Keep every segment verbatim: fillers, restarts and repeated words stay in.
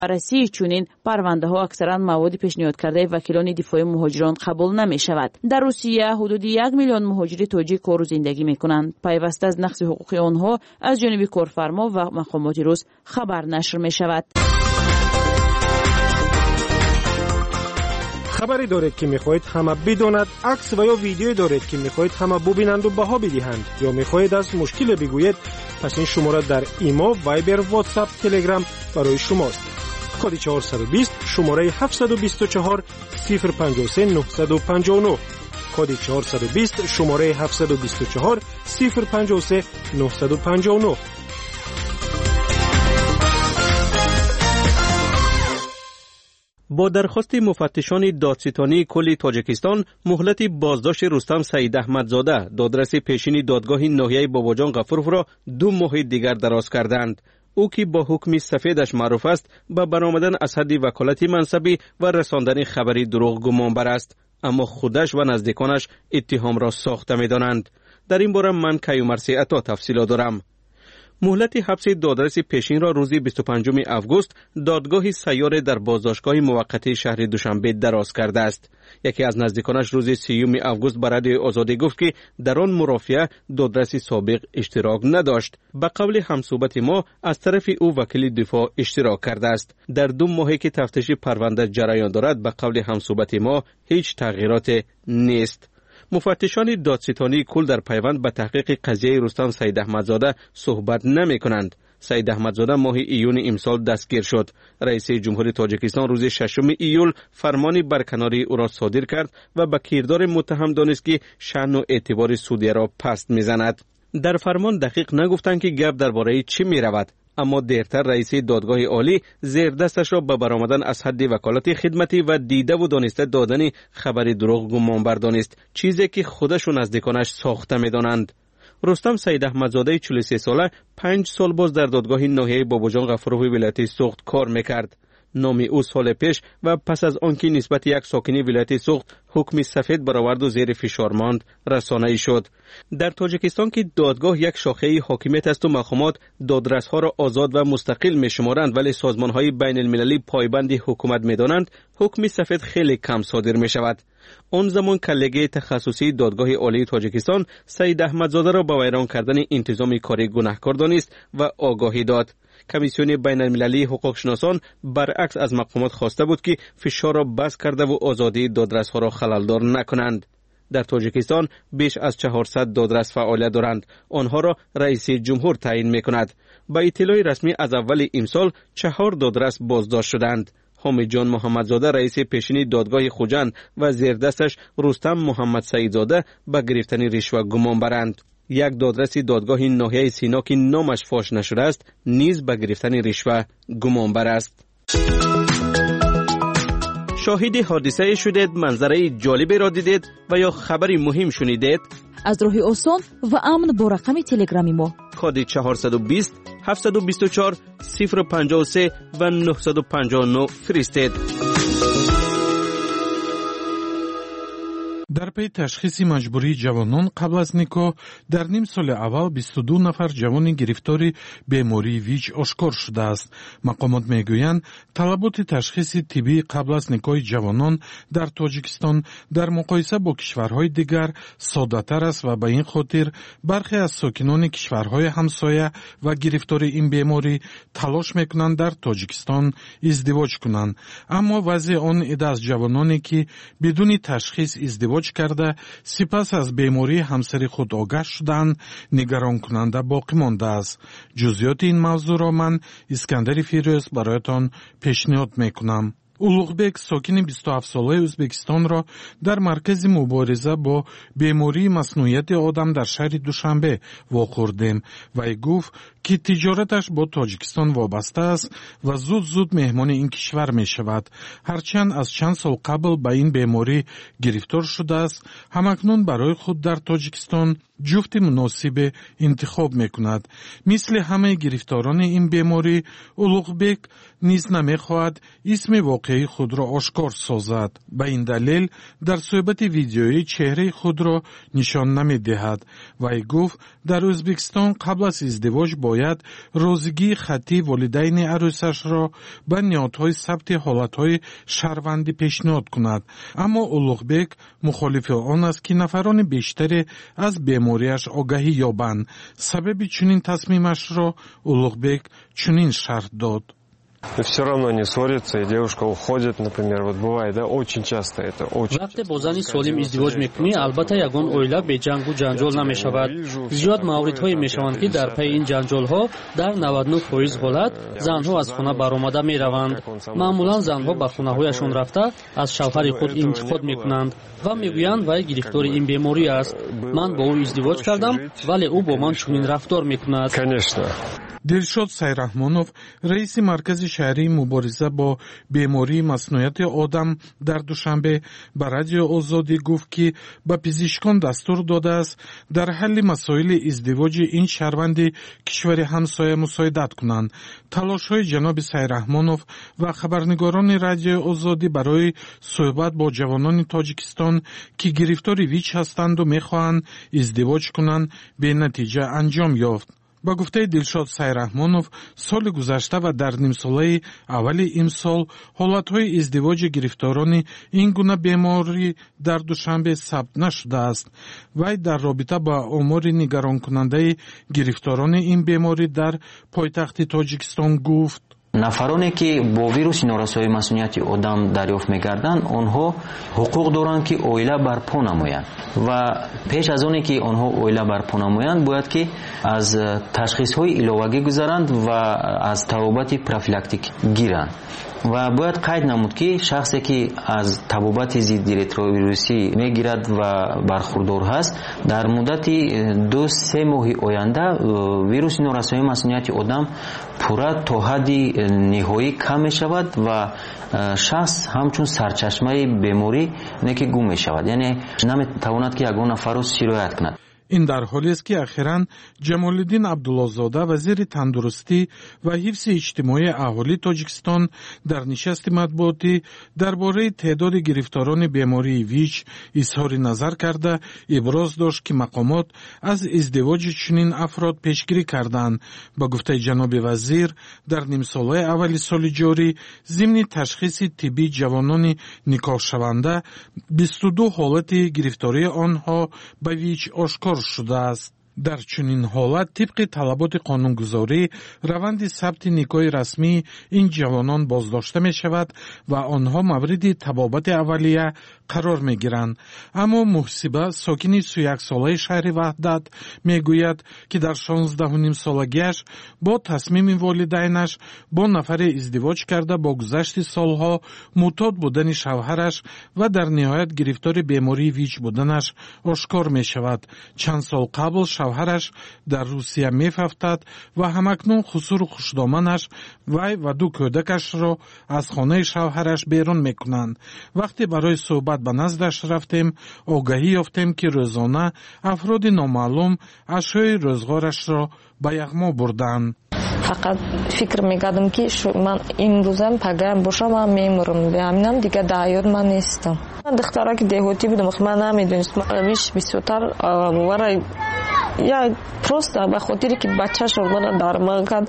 بررسی چنین پرونده ها اکثرا مواد پیشنهاد کرده وکیلان دفاعی مهاجران قبول نمی شود. در روسیه حدود یک میلیون مهاجر تاجیک کار و زندگی می کنند. پیوسته از نقض حقوق آنها از جانب کارفرما و مقامات روس خبر نشر می شود. خبری دارید که میخواهید همه بداند، عکس و یا ویدیو دارید که میخواهید همه ببینند و بها بدهند، یا میخواهید از مشکل بگویید، پس این شماره در ایما، وایبر، واتساپ، تلگرام برای شماست. کد چهارصد و بیست شماره هفتصد و بیست و چهار صفر پنجاه و سه نهصد و پنجاه و نه. کد چهارصد و بیست شماره هفتصد و بیست و چهار صفر پنجاه و سه نهصد و پنجاه و نه. با درخواست مفتشان دادستانی کل تاجیکستان مهلت بازداشت رستم سعید احمدزاده دادرس پیشین دادگاه ناحیه باباجان غفورov را دو ماه دیگر دراز کردند. او که با حکم سفیدش معروف است به برآمدن از حد وکالت منصبی و رساندن خبری دروغ گمانبر است، اما خودش و نزدیکانش اتهام را ساخته می‌دانند. در این باره من کیومرثی عطا تفصیلات دارم. مهلت حبس دادرس پیشین را روز بیست و پنجم آگوست دادگاه سیاره در بازداشتگاه موقتی شهر دوشنبه دراز کرده است. یکی از نزدیکانش روز سیوم آگوست به رادیو آزادی گفت که در آن مرافعه دادرس سابق اشتراک نداشت. به قول همصحبت ما از طرف او وکیل دفاع اشتراک کرده است. در دو ماهی که تفتیش پرونده جریان دارد به قول همصحبت ما هیچ تغییرات نیست. مفتشان دادستانی کل در پیوند به تحقیق قضیه رستم سعید احمدزاده صحبت نمی کنند. سعید احمدزاده ماه ایون امسال دستگیر شد. رئیس جمهوری تاجیکستان روز ششم ایول فرمانی برکناری او را صادر کرد و به کردار متهم دانست که شأن و اعتبار سودیه را پست میزند. در فرمان دقیق نگفتند که گپ درباره چی می رود، اما دیرتر رئیس دادگاه عالی زیر دستش را به برآمدن از حد وکالت خدمتی و دیده و دانسته دادن خبر دروغ گمانبر دانست، چیزی که خودش و نزدیکانش ساخته می‌دانند. رستم سعید احمدزاده چهل و سه ساله پنج سال باز در دادگاه ناحیه باباجان غفورov ولایت سوخت کار میکرد. نام او سال پیش و پس از آنکه نسبت یک ساکن ولایت سوخت حکم سفید برآورد و زیر فشار ماند رسانه‌ای شد. در تاجیکستان که دادگاه یک شاخه حاکمیت است و مقامات دادرس‌ها را آزاد و مستقل می‌شمارند ولی سازمان‌های بین‌المللی پایبند حکومت می‌دانند، حکم سفید خیلی کم صادر می‌شود. آن زمان کلگه تخصصی دادگاه عالی تاجیکستان سعید احمدزاده را به ویران کردن انتظام کاری گناهکار دانست و آگاهی داد. کمیسیون بین المللی حقوق شناسان برعکس از مقامات خواسته بود که فشار را بس کرده و آزادی دادرس‌ها را خللدار نکنند. در تاجیکستان بیش از چهارصد دادرس فعالیت دارند. آنها را رئیس جمهور تعیین می‌کند. با اطلاع رسمی از اول امسال چهار دادرس بازداشت شدند. حامد جان محمدزاده رئیس پیشین دادگاه خوجند و زیر دستش رستم محمد سعیدزاده به گرفتن رشوه گمان برند. یک دادرس دادگاه ناحیه سینا که نامش فاش نشده است نیز به گرفتن رشوه گمان بر است. شاهد حادثه شدید، منظره جالبی را دیدید و یا خبری مهم شنیدید؟ از راه آسان و امن با رقم تلگرامی ما کد چهارصد و بیست هفتصد و بیست و چهار صفر پنجاه و سه و نهصد و پنجاه و نه فرستید. در پی تشخیص مجبوری جوانان قبل از نکاح در نیم سال اول بیست و دو نفر جوان گرفتار بیماری ویچ آشکار شده است. مقامات میگویند طلبات تشخیص طبی قبل از نکاح جوانان در تاجیکستان در مقایسه با کشورهای دیگر ساده‌تر است و به این خاطر برخی از ساکنان کشورهای همسایه و گرفتار این بیماری تلاش میکنند در تاجیکستان ازدواج کنند، اما وضع آن عده از جوانانی که بدون تشخیص ازدواج کرده سپس از بیماری همسر خود آگاه شدند نگران کننده باقی مانده است. جزئیات این موضوع را من اسکندر فیروز برایتان پیشنهاد میکنم. улуғбек сокини بیست و هفت ساله ازبکستان را در مرکز مبارزه با بیماری مصنوعیت آدم در شهر دوشنبه واخوردیم و ای گفت که تجارتش با تاجیکستان وابسته است و زود زود مهمان این کشور می شود. هرچند از چند سال قبل به این بیماری گرفتار شده است، همکنون برای خود در تاجیکستان جفت مناسب انتخاب می کند. مثل همه گرفتاران این بیماری، улуғбек نیز نمی خواهد اسم واقعی خود را آشکار سازد. به این دلیل در صحبت ویدیویی چهره خود را نشان نمی دهد و ای گفت در ازبکستان قبل از ازدواج با باید روزگی خطی والدین عروسش را به نهادهای ثبت حالتهای شهروندی پیشنهاد کند. اما اولوغبک مخالف آن است که نفران بیشتری از بیماریش آگاهی یابند. سبب چنین تصمیمش را اولوغبک چنین شرح داد. Все равно не ссорятся, и девушка уходит, например, вот бывает, да, очень часто это, очень. وقتی با زنی سالم ازدواج میکنی البته یگان اویلا به جنگ و جنجال نمیشود. زیاد موردهایی میشوند که در پی این جنجال ها در نود و نه درصد حالت زنها از خانه برآمده میروند. معمولا زنها به خانه هایشان رفته از شوهر خود انتقاد میکنند و میگویند وی گرفتار این بیماری است. من با او ازدواج کردم ولی او با من چنین رفتار میکند. دلشاد سیرحمانов رئیس مرکز شهری مبارزه با بیماری مصنوعیت آدم در دوشنبه به رادیو آزادی گفت که به پزشکان دستور داده است در حل مسائل ازدواج این شهروند کشور همسایه مساعدت کنند. تلاش‌های جناب سیرحمانov و خبرنگاران رادیو آزادی برای صحبت با جوانان تاجیکستان که گرفتار ویچ هستند و می‌خواهند ازدواج کنند به نتیجه انجام یافت. با گفته دلشاد سیرحمانov سال گذشته و در نیم ساله اول امسال حالتهای ازدواج گرفتاران این گونه بیماری در دوشنبه ثبت نشده است. وی در رابطه با آمار نگران کننده گرفتاران این بیماری در پایتخت تاجیکستان گفت: نفرانی که با ویروس نارسایی مسئولیت آدم دریافت می‌گردند آنها حقوق دارند که اویلا برپا نمایند و پیش از آنی که آنها اویلا برپا نمایند باید که از تشخیص‌های علاوگی گذرند و از تبابت پروفیلاکتیک گیرند و باید قید نمود که شخصی که از تبابت ضد رتروویروسی میگیرد و برخوردار هست در مدت دو سه ماه آینده ویروس نارسایی مسئولیت آدم پورا تا حدی نهایی کم می شود و شخص همچون سرچشمه بیماری نکی گم می شود، یعنی نمی تواند که یگان نفر را سرایت کند. این در حالی است که اخیراً جمال الدین عبدالله‌زاده وزیر تندرستی و حفظ اجتماعی اهالی تاجیکستان در نشست مطبوعاتی درباره تعداد گرفتاران بیماری ویچ اظهار نظر کرده ابراز داشت که مقامات از ازدواج چنین افراد پیشگیری کردند. با گفته جناب وزیر در نیم ساله اول سال جاری ضمن تشخیص طبی جوانان نکاح شونده بیست و دو حالت گرفتاری آنها به ویچ آشکار شده است. در چنین حالت طبق طلبات قانونگذاری روند ثبت نکاح رسمی این جوانان بازداشته می شود و آنها مورد تبابت اولیه قرار می گیرند. اما محسبه ساکن سی و یک ساله شهر وحدت می گوید که در شانزده و نیم سالگیش با تصمیم والدینش با نفر ازدواج کرده با گذشت سالها معتاد بودن شوهرش و در نهایت گرفتار بیماری ویچ بودنش آشکار می شود. چند سال قبل شوهرش در روسیه می‌افتد و همکنون خسور و خوشدامنش وی و دو کودکش را از خانه شوهرش بیرون میکنند. وقتی برای صحبت به نزدش رفتیم آگاهی یافتیم که روزانه افراد نامعلوم اشیای روزگارش را به یغما بردند. فقط فکر میکردم که من این روزم پگرم باشم و میمورم به همینم دیگه دعیات من نیستم. من دخترها که دهوتی بودم من نمیدونستم رویش بسیار وارای یا پروست به خاطری که بچه‌ش رو من درمان کرد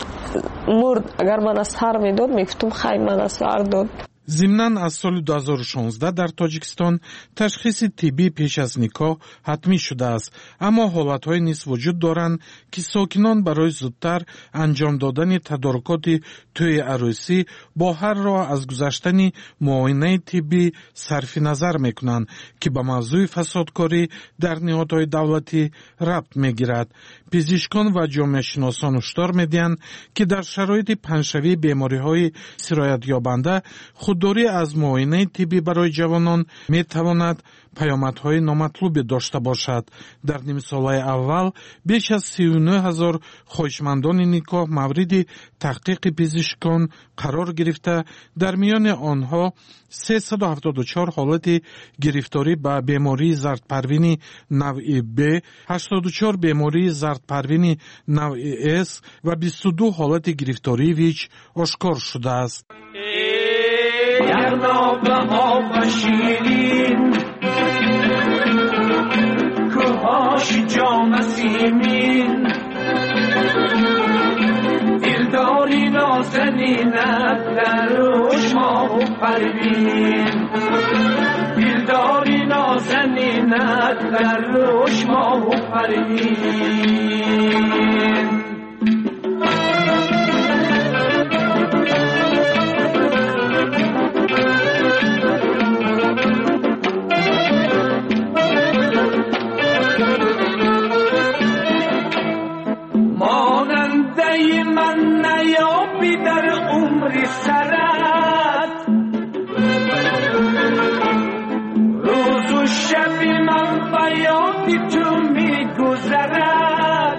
مرد. اگر من از سر میداد میگفتم خیلی من از سر داد. ضمناً از سال دو هزار و شانزده در تاجیکستان تشخیص طبی پیش از نکاح حتمی شده است، اما حالتهای نیز وجود دارند که ساکنان برای زودتر انجام دادن تدارکات توی عروسی با هر راه از گذشتن معاینه طبی صرف نظر میکنند که به موضوع فسادکاری در نهادهای دولتی ربط میگیرد. پزشکان و جامعه شناسان هشدار میدهند که در شرایط پنجشوی بیماری‌های سرایت یابنده خودداری از معاینه طبی برای جوانان میتواند پیامدهای نامطلوبی داشته باشد. در نیم ساله اول بیش از سی و نه هزار خواهشمندان نکاح مورد تحقیق پزشکان قرار گرفته، در میان آنها سیصد و هفتاد و چهار حالت گرفتاری به بیماری زردپروین نوع B، هشتاد و چهار بیماری زردپروین نوع S و بیست و دو حالت گرفتاری ویچ آشکار شده است. در نابها و شیرین کوهاش جام سیمین دلداری نازنینت در چشمام پروین دلداری نازنینت در چشمام پروین من نیابی در عمر سرت روز و شبی من بیادی تو میگذرد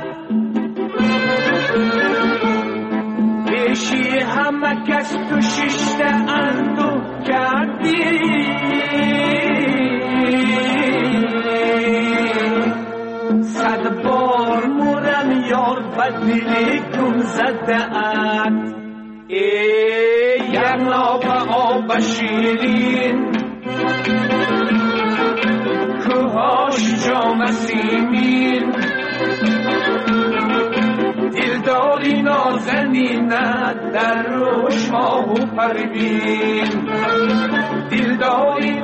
پیشی همه کس تو ششته اندو کردی صد بار مورم یار بدلی کن زدت ای یعناب آب شیرین کوهاش جام سیمین دلداری نازنینت در روش ماه و پروین دلداری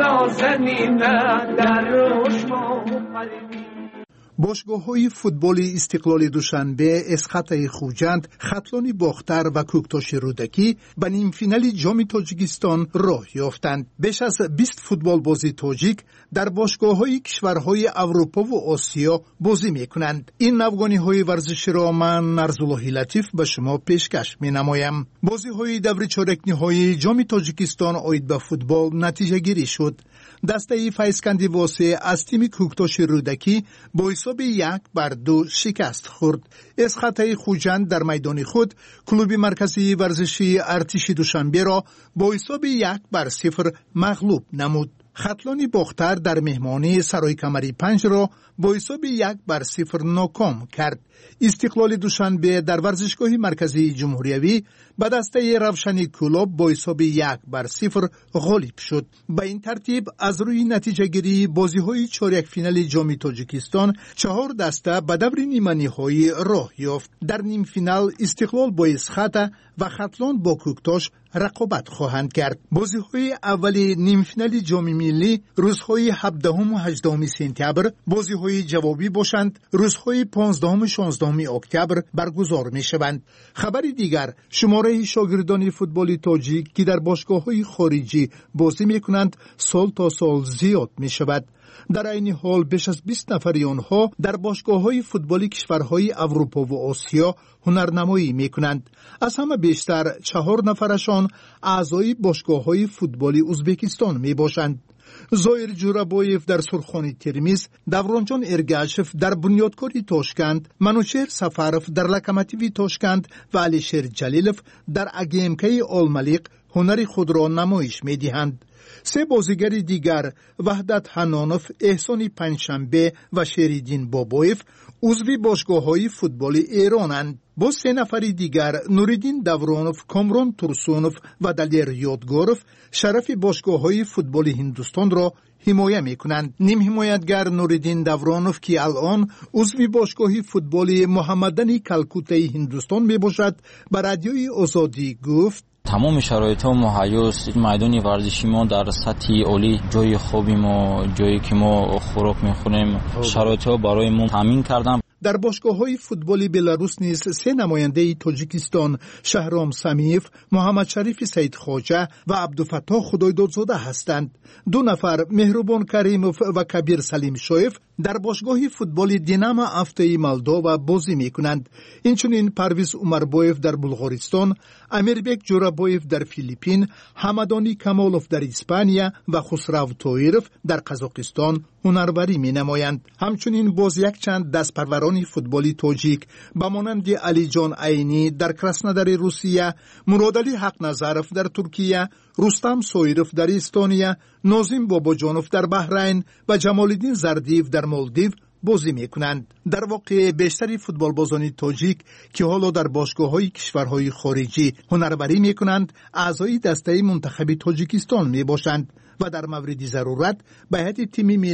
نازنینت در روش ماه و پروین. باشگاه‌های فوتبال استقلال دوشنبه، اسخط خوجند، خطلان باختر و کوکتاش رودکی به نیم فینال جام تاجیکستان راه یافتند. بیش از بیست فوتبال بازی تاجیک در باشگاه‌های کشورهای اروپا و آسیا بازی می‌کنند. این نوگانی‌های ورزشی را من نرزالله لطیف به شما پیشکش می‌نمایم. بازی‌های دور چهارک نهایی جام تاجیکستان آید به فوتبال نتیجه گیری شد. دسته فیضکندی واسه از تیم کوکتاش رودکی با حساب یک بر دو شکست خورد. اسخط خوجند در میدان خود کلوب مرکزی ورزشی ارتش دوشنبه را با حساب یک بر صفر مغلوب نمود. خطلان باختر در مهمانی سرای کمری پنج را با حساب یک بر صفر ناکام کرد. استقلال دوشنبه در ورزشگاه مرکزی جمهوریوی به دسته روشنی کلوب با حساب یک بر صفر غالب شد. به این ترتیب از روی نتیجه گیری بازی های چهارک فینال جام تاجیکستان چهار دسته به دور نیمه نهایی راه یافت. در نیم فینال استقلال با اسخط و خطلان با کوکتاش رقابت خواهند کرد. بازی های اولی نیم فینال جام ملی روزهای هفدهم و هجدهم سپتامبر، بازی های جوابی باشند روزهای پانزدهم و شانزدهم اکتبر برگزار می شوند. خبر دیگر، شماره شاگردان فوتبال تاجیک که در باشگاه‌های خارجی بازی می کنند سال تا سال زیاد می شود. در این حال بیش از بیست نفر آنها در باشگاه‌های فوتبال کشورهای اروپا و آسیا هنرنمایی می‌کنند. از همه بیشتر چهار نفرشان اعضای باشگاه‌های فوتبال ازبکستان میباشند. زایر جورابویف در سرخانی ترمیز، دورانجان ارگاشف در بنیادکاری تاشکند، منوچهر سفارف در لوکوموتیو تاشکند و علیشیر جلیلف در اگیمکی آلملیق هنر خود را نمایش می‌دهند. سه بازیگر دیگر وحدت حنانوف، احسان پنجشنبه و شریدین بابایف عضو باشگاه‌های فوتبال ایرانند. با سه نفر دیگر نوریدین دورانوف، کامران تورسونوف و دلیر یادگاروف شرف باشگاه‌های فوتبال هندوستان را حمایه می‌کنند. نیم حمایتگر نوریدین دورانوف که الان عضو باشگاه فوتبال محمدن کلکوته هندوستان میباشد به رادیوی آزادی گفت: تمام شرایط ما مهیاست. میدان ورزشی ما در سطح عالی، جای خوبی ما، جایی که ما خوراک میخوریم، شرایط ها برای ما تامین کردن. در باشگاه‌های فوتبال بلاروس نیز سه نماینده تاجیکستان، شهرام سمیف، محمد شریف سید خواجه و عبدالفتاح خدایدادزاده هستند. دو نفر، مهربان کریموف و کبیر سلیم شایف، در باشگاه فوتبال دیناما افته مالدووا بازی می‌کنند. اینچنین پرویز عمربایف در بلغارستان، امیربک جورابایف در فیلیپین، حمدانی کمالوف در اسپانیا و خسرو طایرف در قزاقستان هنربری می‌نمایند. همچنین باز یک چند دستپروران فوتبالی تاجیک به مانند علی جان عینی در کراسنودار روسیه، مرادعلی حق نظرف در ترکیه، رستم سویرف در استونیا، نازم باباجانوف در بحرین و جمالالدین زردیف در مالدیو بازی میکنند. در واقع بیشتری فوتبال بازان تاجیک که حالا در باشگاه‌های کشورهای خارجی هنربری میکنند، اعضای دسته منتخب تاجیکستان میباشند و در مورد ضرورت به هیئت تیم ملی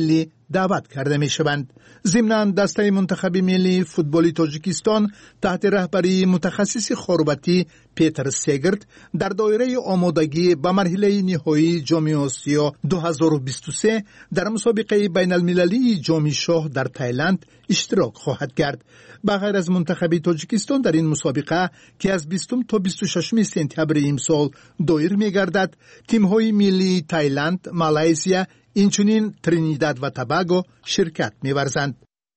دعوت کرده می شوند. ضمناً دسته منتخب ملی فوتبال تاجیکستان تحت رهبری متخصص خربتی پیتر سیگرت در دایره آمادگی به مرحله نهایی جام آسیا دو هزار و بیست و سه در مسابقه بین المللی جام شاه در تایلند اشتراک خواهد کرد. بغیر از منتخب تاجیکستان در این مسابقه که از بیستم تا بیست و ششم سپتامبر امسال دایر می گردد، تیم‌های ملی تایلند، مالزیا، اینچنین ترینیداد و توباگو شرکت می ورزند.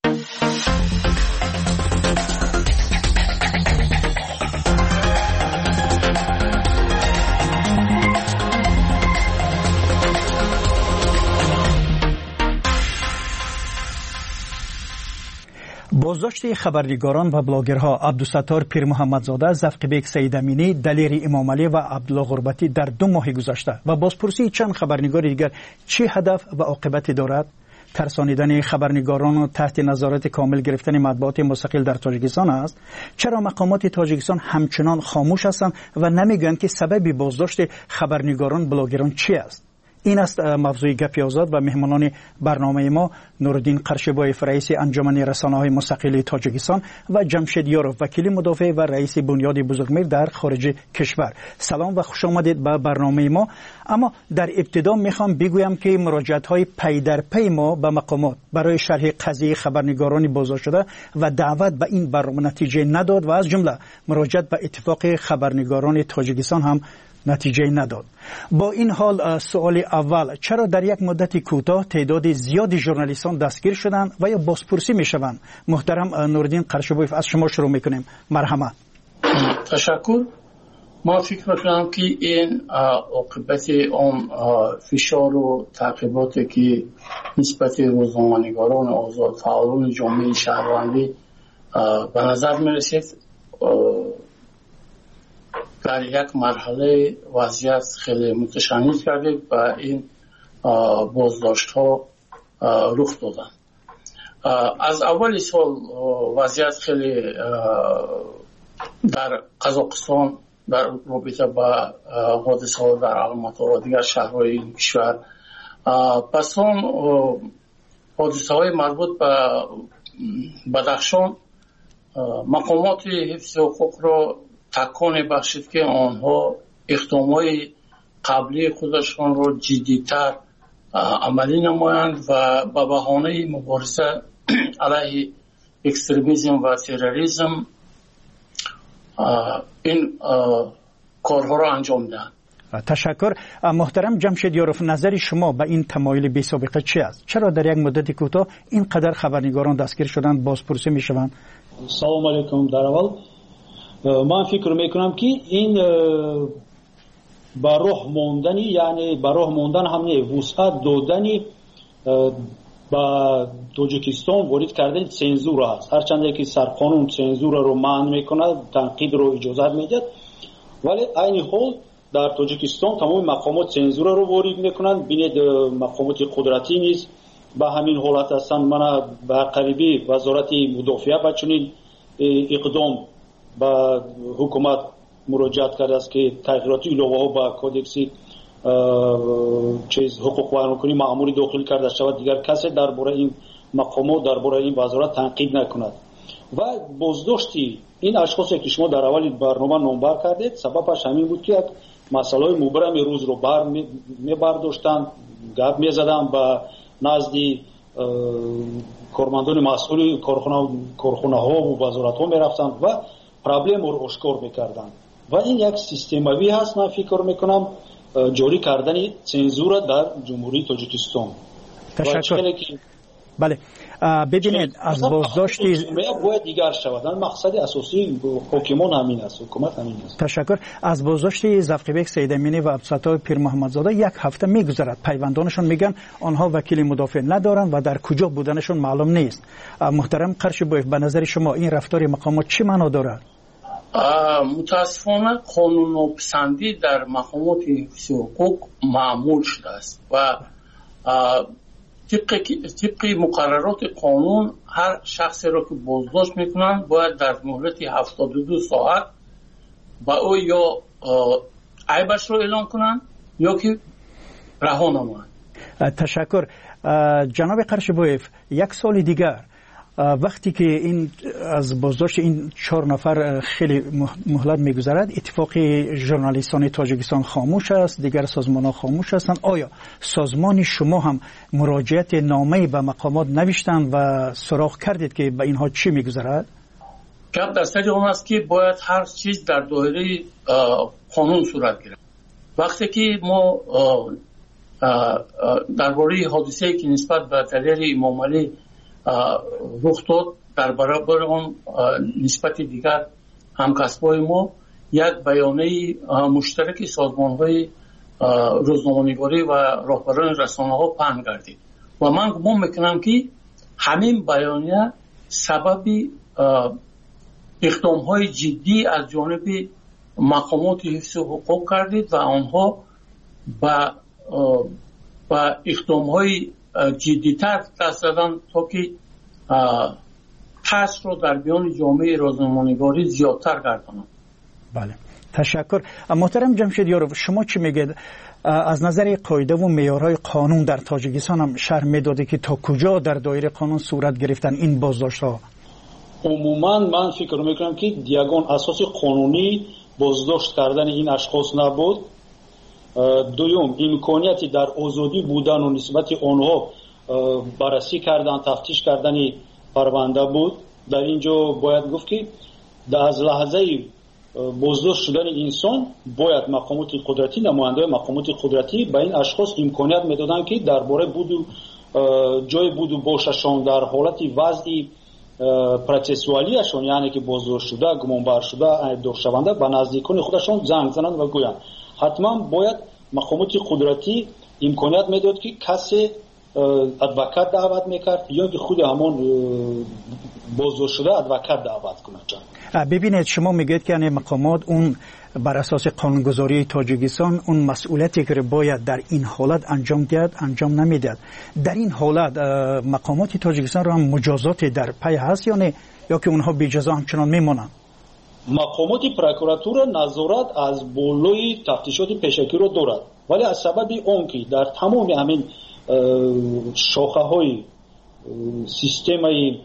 بازداشت خبرنگاران و بلاگرها عبدالستار پیر محمدزاده، زفقبیک سیدامینی، دلیر امامعلی و عبدالله غربتی در دو ماه گذشته و بازپرسی چند خبرنگار دیگر چه هدف و عاقبتی دارد؟ ترسانیدن خبرنگاران و تحت نظارت کامل گرفتن مطبوعات مستقل در تاجیکستان است. چرا مقامات تاجیکستان همچنان خاموش هستند و نمیگویند که سبب بازداشت خبرنگاران بلاگران چی است؟ این است موضوع گپی آزاد و مهمانان برنامه ما نورالدین قرشبایف، رئیس انجمن رسانه‌های مستقل تاجیکستان و جمشید یاروف، وکیل مدافع و رئیس بنیاد بزرگمیر در خارج کشور. سلام و خوش آمدید به برنامه ما. اما در ابتدا میخوام بگویم که مراجعت‌های پی در پی ما به مقامات برای شرح قضیه خبرنگاران بازداشت شده و دعوت به این برنامه نتیجه نداد و از جمله مراجعت به اتفاق خبرنگاران تاجیکستان هم نتیجه نداد. با این حال سوال اول، چرا در یک مدت کوتاه تعداد زیادی ژورنالیستان دستگیر شدند و یا بازپرسی میشوند؟ محترم نورالدین قرشبایف، از شما شروع میکنیم. مرحمت. تشکر. ما فکر میکنم که این عاقبت اون فشار و تعقیباتی که نسبت روزنامه‌نگاران آزاد، فعالان جامعه شهروندی به نظر میرسید در یک مرحله وضعیت خیلی متشنج کرده و این بازداشت ها رخ دادن. از اول سال وضعیت خیلی در قزاقستان در رابطه با حادثه ها در الماتا و دیگر شهرهای این کشور، پس اون حادثه های مربوط به بدخشان مقامات حفظ حقوق را تکان بخشید که آنها اقدامات قبلی خودشان را جدیتر عملی نمایند و به بهانه مبارزه علیه اکستریمیسم و تروریسم این کارها را انجام دهند. تشکر. محترم جمشید یاروف، نظر شما به این تمایل بی سابقه چی است؟ چرا در یک مدت کوتاه اینقدر خبرنگاران دستگیر شدند، بازپرسی میشوند؟ سلام علیکم. در اول من فکر میکنم که این با راه موندنی، یعنی با راه موندن همه وسعت دادنی با تاجیکستان وارد کردن سنزور است. هرچند که سرقانون سنزور رو منع میکنه، تنقید رو اجازه میده، ولی این حال در تاجیکستان تمام مقامات سنزور رو وارد میکنن. بینید مقامات قدرتی نیست به همین حالت هستن. من به قریبی وزارت مدافعه با چنین اقدام با حکومت مراجعت کرده است که تغییرات علاوه ها با کودکس چیز حقوق بیان کنی مأموری داخل کرده شود، دیگر کسی درباره این مقامات درباره این وزارت تنقید نکند. و بازداشتی این اشخاصی که شما در اول برنامه نامبر کردید سببش همین بود که مسائل مبرم روز رو بر می برداشتن، گپ می زدن با نزدی کارمندان مسئول کارخانه کارخانه ها و وزارت ها می رفتن و پرابلم رو اشکار میکردن و این یک سیستماوی هست. من فکر میکنم جاری کردن سنزور در جمهوری تاجیکستان. تشکر. بله ببینید از بازداشت باید دیگر شود. مقصد اساسی حکومت همین است، حکومت همین است. تشکر. از بازداشت زفقبیک سیدامینی و عبدالستار پیر محمدزاده یک هفته میگذرد. پیوندانشون میگن آنها وکیل مدافع ندارن و در کجا بودنشون معلوم نیست. محترم قرشبایف، به نظر شما این رفتار مقامات چی معنا دارد؟ متاسفانه قانون ناپسندی در مقامات حفظ حقوق معمول شده است و طبق مقررات قانون هر شخصی را که بازداشت میکنن باید در مهلت هفتاد و دو ساعت با او یا عیبش رو اعلام کنن یا که رها نمایند. تشکر. جناب قرشبویف، یک سال دیگر وقتی که این از بازداشت این چهار نفر خیلی مهلت میگذرد، اتفاق ژورنالیستان تاجیکستان خاموش است، دیگر سازمان‌ها خاموش هستند. آیا سازمان شما هم مراجعت نامه‌ای به مقامات نوشتند و سراغ کردید که به اینها چی میگذرد؟ گپ در سر اون است که باید هر چیز در دایره قانون صورت گیرد. وقتی که ما درباره حادثه‌ای که نسبت به دلیر امام علی رخ داد، در برابر اون نسبت دیگر همکسبای ما یک بیانیه مشترک سازمان‌های روزنامه‌نگاری و راهبران رسانه‌ها پهن گردید و من گمان میکنم که همین بیانیه سبب اقدام‌های جدی از جانب مقامات حفظ حقوق کردید و آنها با با اقدام‌های جدی‌تر دست دادن تا که تاثیر رو در میان جامعه روزنامه‌نگاری زیادتر گردانند. بله، تشکر. محترم جمشید یاروف، شما چی میگید؟ از نظر قاعده و معیارهای قانون در تاجیکستان هم شرح میداده که تا کجا در دایره قانون صورت گرفتن این بازداشت‌ها؟ عموما من فکر میکنم که یگان اساس قانونی بازداشت کردن این اشخاص نبود. دوم، امکانیتی در آزادی بودن و نسبت آنها بررسی کردن، تفتیش کردن پرونده بود. در اینجا باید گفت که از لحظه بازداشت شدن انسان باید مقامات قدرتی، نماینده مقامات قدرتی به این اشخاص امکانیت میدادن که درباره بود و جای بود و باششان در حالت وضعی پروسسوالیشون، یعنی که بازداشت شده، گمانبر شده، ایبدار شونده، به نزدیکان خودشون زنگ زنند و گویند. حتما باید مقامات قدرتی امکانیت میداد که کسی ادوکات دعوت میکرد یا که خود همون بازداشت شده ادوکات دعوت کنند. ببینید، شما میگید که یعنی مقامات اون بر اساس قانونگذاری تاجیکستان اون مسئولیتی که باید در این حالت انجام دهد انجام نمیدهد. در این حالت مقامات تاجیکستان را هم مجازات در پی هست یا نه، یا که اونها بی جزا همچنان میمونند؟ مقامات پروکراتور نظارت از بالای تفتیشات پیشکی را دارد، ولی از سبب اون که در تمام همین شاخه های سیستم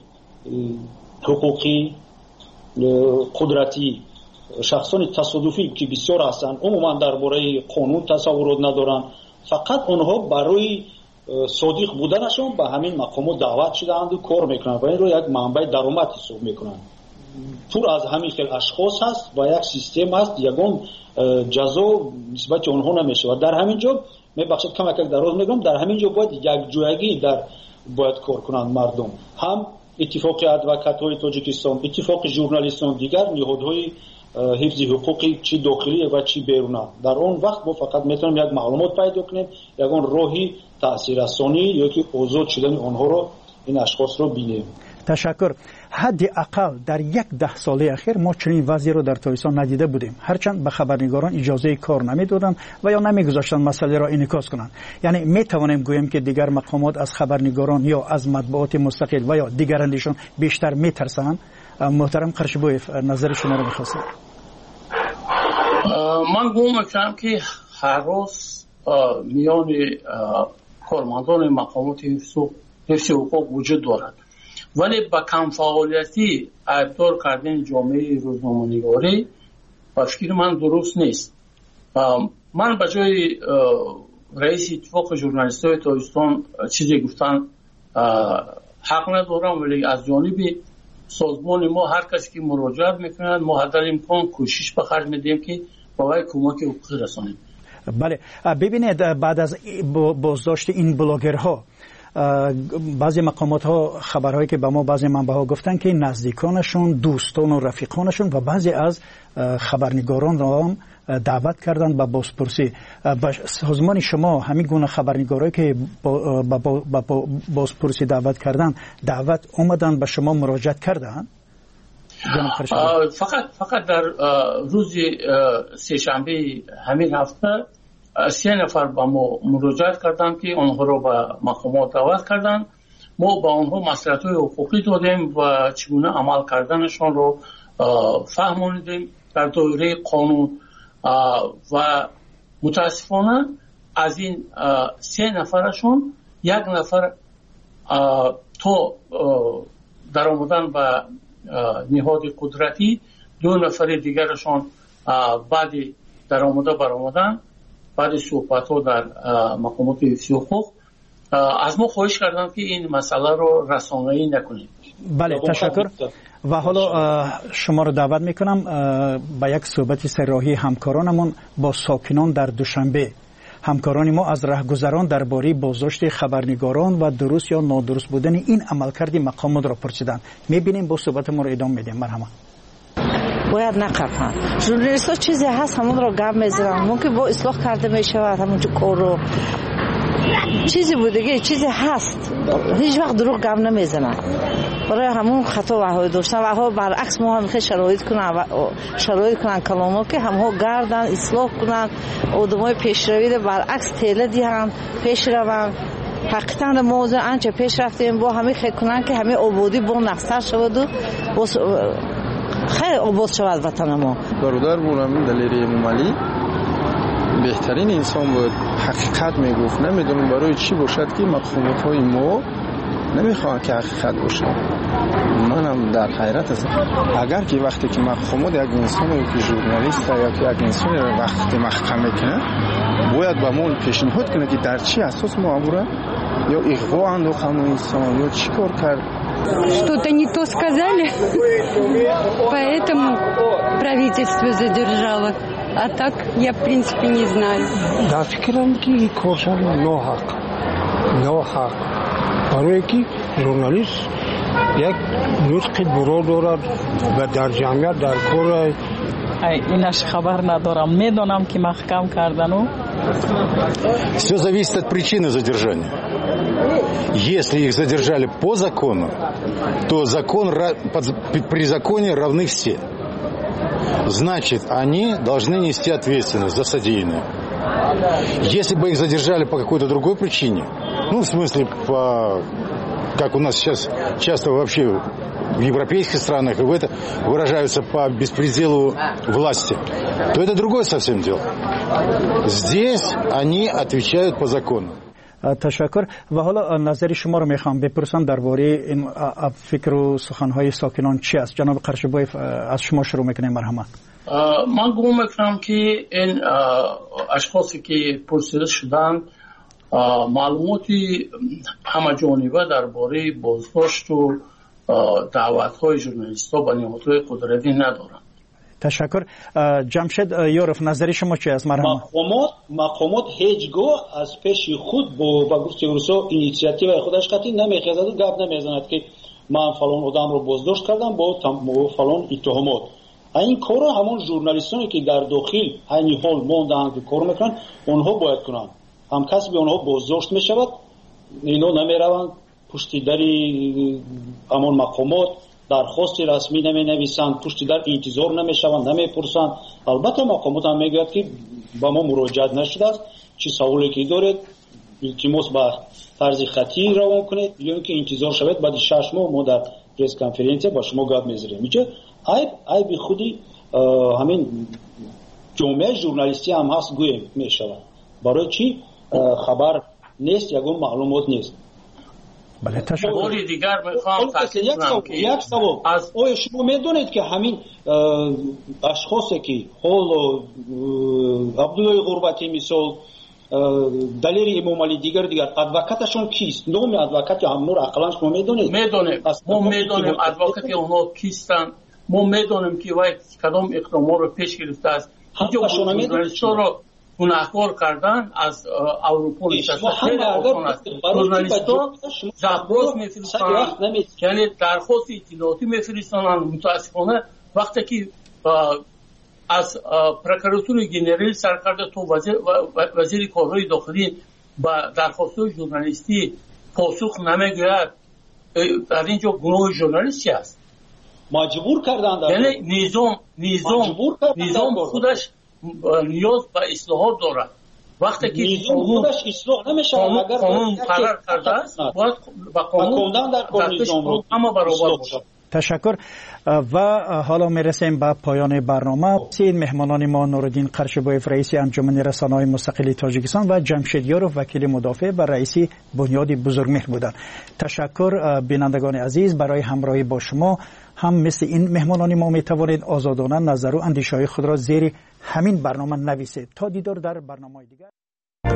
حقوقی قدرتی شخصان تصادفی که بسیار هستند عموما درباره قانون تصورات ندارند، فقط آنها برای صادق بودنشان به همین مقامات دعوت شدند و کار میکنند و این رو یک منبع درآمد حساب میکنند. پر از همین خیلی اشخاص هست و یک سیستم هست، یگان جزا نسبت آنها نمیشه. و در همین جا میبخشید کم یک دراز میگم، در همین جا باید یک جویگی در باید کار کنند مردم، هم اتفاق ادوکات های تاجیکستان، اتفاق ژورنالیستان، دیگر نهادهای حفظ حقوقی چی داخلی و چی بیرونی. در اون وقت ما فقط میتونیم یک معلومات پیدا کنیم، یگان راهی تاثیررسانی یا که آزاد شدن آنها رو این اشخاص رو بینیم. تشکر. حداقل در یک ده ساله اخیر ما چنین وضعی رو در تاجیکستان ندیده بودیم، هرچند به خبرنگاران اجازه کار نمیدادند و یا نمیگذاشتند مسئله را انعکاس کنند. یعنی می توانیم گوییم که دیگر مقامات از خبرنگاران یا از مطبوعات مستقل و یا دیگرانشون بیشتر میترسند. محترم قرشبویف، نظر شما رو میخواستم. من گمان میکنم که هر روز میان کارمندان مقامات حفظ حقوق وجود دارد، ولی با کم فعالیتی ایبدار کردن جامعه روزنامه‌نگاری با فکر من درست نیست. من به جای رئیس اتفاق ژورنالیست‌های تاجیکستان چیزی گفتن حق ندارم، ولی از جانب سازمان ما هر کسی که مراجعت میکنند ما حد امکان کوشش به خرج میدیم که برای کمک حقوقی رسانیم. بله، ببینید بعد از بازداشت این بلاگرها بعضی مقامات ها خبرهایی که به ما بعضی منبع ها گفتن که نزدیکانشون، دوستان و رفیقانشون و بعضی از خبرنگاران را هم دعوت کردن به بازپرسی. با سازمان شما همین گونه خبرنگارایی که با, با, با, با بازپرسی دعوت کردن دعوت اومدن به شما مراجعت کردن؟ فقط فقط در روز سه شنبه همین هفته سه نفر با ما مراجعت کردن که آنها رو به مقامات دعوت کردن. ما با آنها مصلحت‌های حقوقی دادیم و چگونه عمل کردنشان رو فهموندیم در دایره قانون و متاسفانه از این سه نفرشون یک نفر تو در آمدن به نهاد قدرتی، دو نفر دیگرشون بعد در آمده بر آمدن بعد صحبت ها در مقامات حفظی حقوق از ما خواهش کردن که این مسئله رو رسانه‌ای نکنیم. بله تشکر. و حالا شما رو دعوت میکنم به یک صحبت سراحی همکارانمون با ساکنان در دوشنبه. همکاران ما از رهگذران درباره بازداشت خبرنگاران و درست یا نادرست بودن این عملکرد مقامات را پرسیدند. میبینیم با صحبت ما رو ادامه میدیم. مرحبا. باید نقفن. ژورنالیست‌ها چیزی هست همون رو گم میزنن، ممکن با اصلاح کرده میشود همونجور کار رو چیزی بوده چیزی هست هیچ وقت دروغ گم نمیزنن. برای همون خطا وحای داشتن وحای برعکس ما هم خیلی شرایط کنن شرایط کنن کلامو که همها گردن اصلاح کنن آدمای پیشروی برعکس تیله دیهن پیش روان. حقیقتا موضوع انچه پیش رفتیم با همه خیلی کنن که همه آبادی با نقصر شود و خیلی آباد شود وطن ما. برادر بولم دلیری امومالی بهترین انسان بود، حقیقت میگفت. نمیدونم برای چی باشد که مقامات های ما نمیخوان که حقیقت باشه. منم در حیرت هستم. اگر که وقتی که مقامات یک انسان که ژورنالیست یا که یک انسان وقتی محکمه کنه باید با ما پیشنهاد کنه که در چی اساس معموله یا اغوا انداخت همون انسان یا چی کار کرد. Что-то не то сказали, поэтому правительство задержало. А так я в принципе не знаю. Да, фикрам ки коршан ноҳақ. Ноҳақ. барое ки журналист як нутқи буро дорад ва дар ҷамъият дар кор инаш хабар надорам. Медонам ки маҳкам кардану. Все зависит от причины задержания. Если их задержали по закону, то закон, при законе равны все. Значит, они должны нести ответственность за содеянное. Если бы их задержали по какой-то другой причине, ну, в смысле, по, как у нас сейчас часто вообще в европейских странах, и в это выражаются по беспределу власти, то это другое совсем дело. Здесь они отвечают по закону. تشکر. و حالا نظر شما رو میخوام بپرسم درباره این فکر و سخنهای ساکنان چی است. جناب قرشبایف از شما شروع میکنیم. مرحمت. من گمان میکنم که این اشخاصی که پرسیده شدند معلوماتی همه جانبه درباره بازداشت و دعوت‌های ژورنالیست‌ها به نهادهای قدرتی ندارند. تشکر. جمشید یورف نظری شما چی است؟ مرحبا. مقامات مقامات هیچگاه از پیش خود با با گفته روسا اینیشیاتیو خودش قطعی نمیخواد و گپ نمیزند که من فلان آدم رو بازداشت کردم با فلان اتهامات. این کارو همون ژورنالیستانی که در داخل همین حال موندن که کار میکنن اونها باید کنن. هم کسی به اونها بازداشت میشود اینا نمیروند پشت در همون مقامات درخواست رسمی نمی نویسند، پشت در انتظار نمیشوند، نمیپرسند. البته مقامات هم میگوید که با ما مراجعت نشده است، چی سوالی که دارید التماس با طرز خطی روان کنید یا اینکه انتظار شود بعد شش ماه ما در پرس کنفرانس با شما گپ میذاریم. میشه عیب عیب خودی همین جامعه ژورنالیستی هم هست گویم میشود. برای چی خبر نیست یگون معلومات نیست. بله تشکر. موردی دیگر میخوام تاکید کنم که یک سوال از آیا شما میدونید که همین اشخاصی که حال عبدالله غربتی مثال دلیری امامعلی دیگر دیگر ادوکاتشون کیست؟ نام ادوکات همون رو اقلا شما میدونید؟ میدونیم. ما میدونیم ادوکات اونها کیستن. ما میدونیم که وای کدام اقدامات رو پیش گرفته است. اینجا شما میدونید رو گناهکار کردن از اروپا نشسته خیلی آسان است. ژورنالیست‌ها درخواست میفرستند، یعنی درخواست اطلاعاتی میفرستند. متاسفانه وقتی که از پروکراتور جنرال سرکرده تو وزیر وزیر کارهای داخلی با درخواست‌های ژورنالیستی پاسخ نمیگیرد، در اینجا گناه ژورنالیست چی است؟ مجبور کردند. یعنی نظام نظام نظام خودش نیاز به اصلاحات دارد. وقتی که نظام خودش اصلاح نمیشه اگر قانون قرار کرده است باید با قانون در پیش اما برابر باشد. تشکر. و حالا میرسیم به پایان برنامه. سید مهمانان ما نورالدین قرشبویف رئیس انجمن رسانه‌های مستقل تاجیکستان و جمشید یاروف وکیل مدافع و رئیس بنیاد بزرگمهر بودند. تشکر بینندگان عزیز برای همراهی با شما. هم مثل این مهمانان ما می توانید آزادانه نظر و اندیشه‌های خود را زیر همین برنامه نویسید. تا دیدار در برنامه دیگر.